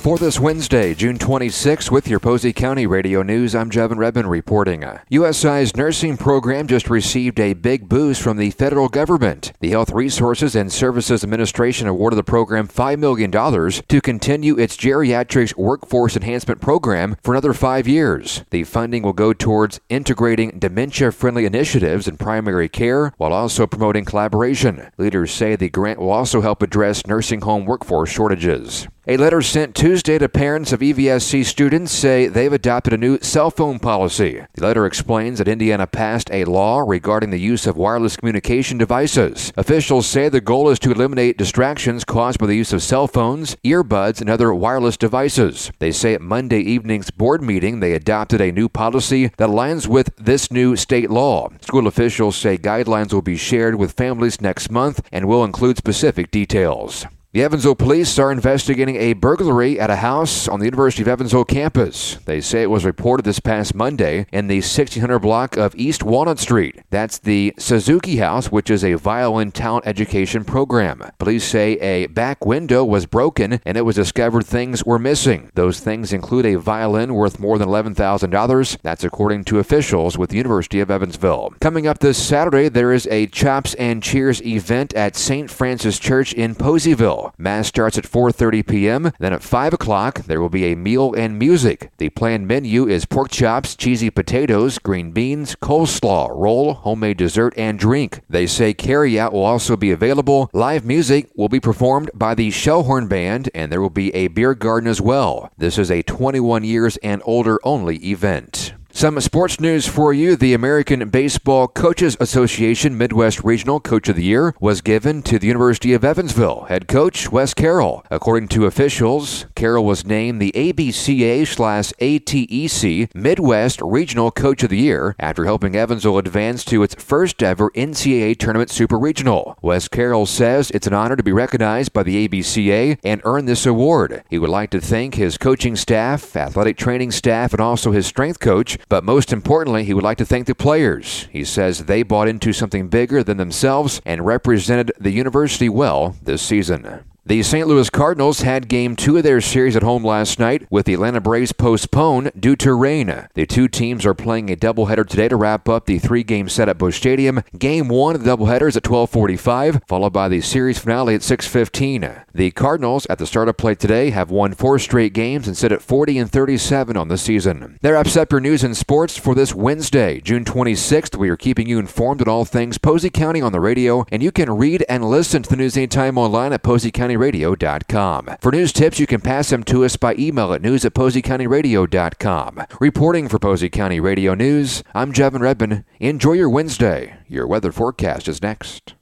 For this Wednesday, June 26th, with your Posey County Radio News, I'm Jevin Redmond reporting. USI's nursing program just received a big boost from the federal government. The Health Resources and Services Administration awarded the program $5 million to continue its geriatrics workforce enhancement program for another 5 years. The funding will go towards integrating dementia-friendly initiatives in primary care while also promoting collaboration. Leaders say the grant will also help address nursing home workforce shortages. A letter sent Tuesday to parents of EVSC students say they've adopted a new cell phone policy. The letter explains that Indiana passed a law regarding the use of wireless communication devices. Officials say the goal is to eliminate distractions caused by the use of cell phones, earbuds, and other wireless devices. They say at Monday evening's board meeting they adopted a new policy that aligns with this new state law. School officials say guidelines will be shared with families next month and will include specific details. The Evansville police are investigating a burglary at a house on the University of Evansville campus. They say it was reported this past Monday in the 1600 block of East Walnut Street. That's the Suzuki House, which is a violin talent education program. Police say a back window was broken and it was discovered things were missing. Those things include a violin worth more than $11,000. That's according to officials with the University of Evansville. Coming up this Saturday, there is a Chops and Cheers event at St. Francis Church in Poseyville. Mass starts at 4:30 p.m. Then at 5 o'clock, there will be a meal and music. The planned menu is pork chops, cheesy potatoes, green beans, coleslaw, roll, homemade dessert, and drink. They say carry-out will also be available. Live music will be performed by the Shellhorn Band, and there will be a beer garden as well. This is a 21 years and older only event. Some sports news for you. The American Baseball Coaches Association Midwest Regional Coach of the Year was given to the University of Evansville head coach Wes Carroll. According to officials, Carroll was named the ABCA/ATEC Midwest Regional Coach of the Year after helping Evansville advance to its first ever NCAA Tournament Super Regional. Wes Carroll says it's an honor to be recognized by the ABCA and earn this award. He would like to thank his coaching staff, athletic training staff, and also his strength coach. But most importantly, he would like to thank the players. He says they bought into something bigger than themselves and represented the university well this season. The St. Louis Cardinals had Game 2 of their series at home last night, with the Atlanta Braves postponed due to rain. The two teams are playing a doubleheader today to wrap up the three-game set at Busch Stadium. Game 1 of the doubleheader is at 12:45, followed by the series finale at 6:15. The Cardinals, at the start of play today, have won 4 straight games and sit at 40-37 on the season. That wraps up your news and sports for this Wednesday, June 26th. We are keeping you informed on all things Posey County on the radio, and you can read and listen to the news anytime online at PoseyCounty.com. For news tips, you can pass them to us by email at news@poseycountyradio.com. Reporting for Posey County Radio News, I'm Jevin Redmond. Enjoy your Wednesday. Your weather forecast is next.